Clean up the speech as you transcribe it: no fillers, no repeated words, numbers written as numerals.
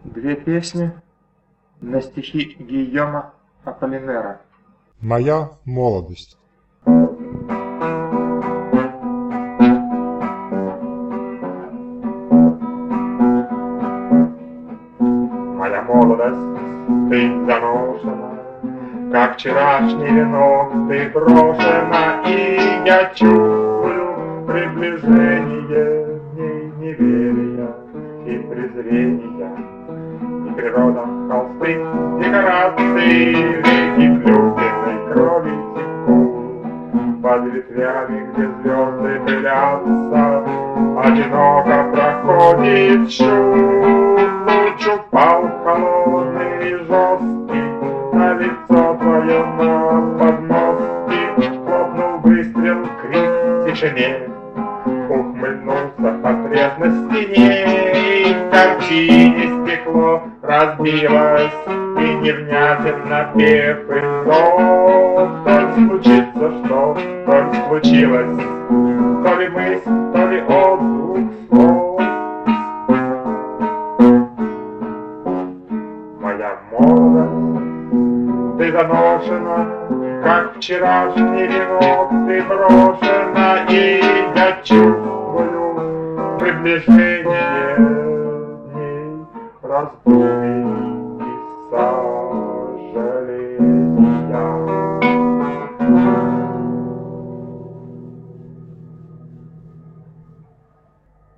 Две песни на стихи Гийома Аполлинера. Моя молодость. Моя молодость, ты заношена, как вчерашний венок, ты брошена, и я чувствую приближение в ней неверия и презрения. И природа, холсты, декорации, реки влюбленной крови текут под ветвями, где звезды пылятся, одиноко проходит шум. Луч упал холодный и жесткий на лицо твое, на подмостки, хлопнул выстрел, крик в тишине, ухмыльнулся портрет на стене, и в картине стекло разбилось, и невнятен пев и зов. То ли случится что, то ли случилось, то ли мысль, то ли отзвук слов. Моя молодость, ты заношена, как вчерашний венок, ты брошена, и я чувствую приближение в ней раздумий.